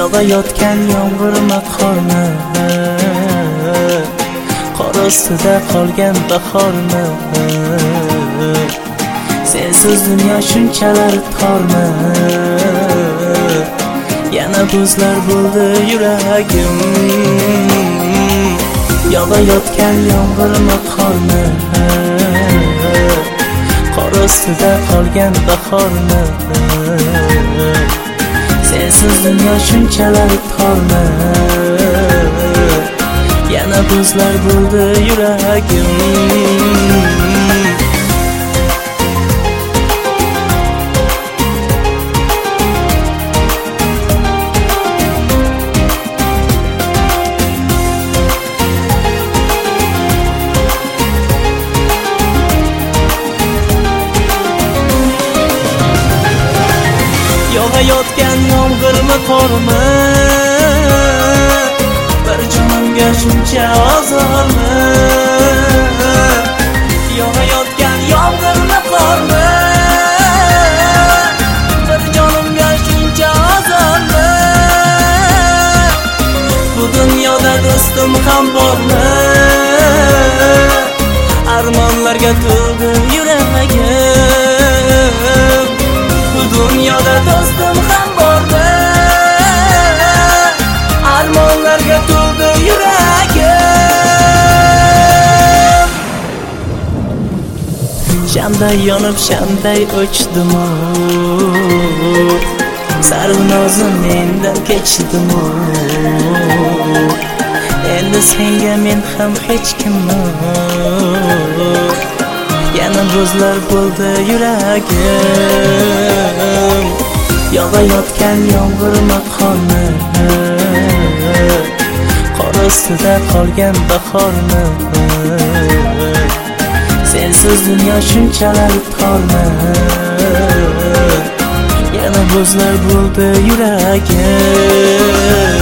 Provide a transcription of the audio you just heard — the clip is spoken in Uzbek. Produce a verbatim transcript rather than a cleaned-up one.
yog'ayotgan yomg'irma qorni, qor ostida qolgan bahorni, sensiz dunyo shunchalar tormi, yana buzlar bo'ldi yuragim. Yog'ayotgan yomg'irma qorni, qor ostida qolgan bahorni, sensiz dunyo shunchalar tormi, yana buzlar bo'ldi yuragim. Yog'ayotgan yomg'irmi qormi, bir jonimga shuncha ozormi. Yog'ayotgan yomg'irmi qormi, bir jonimga shuncha ozormi. Bu dunyoda do'stim ham bormi, armonlarga to'ldi yuragim. Bu dunyoda do'stim ham bormi, armonlarga to'ldi yuragim. Shamday yonib shamday o'chdim-u, sarvnozim mendan kechdim-u. Endi senga men ham hech kimman, yana buzlar bo'ldi yuragim. Yog'ayotgan yomg'irma qorni, qor ostida qolgan bahorni, sensiz dunyo shunchalar tormi, yana buzlar bo'ldi yuragim.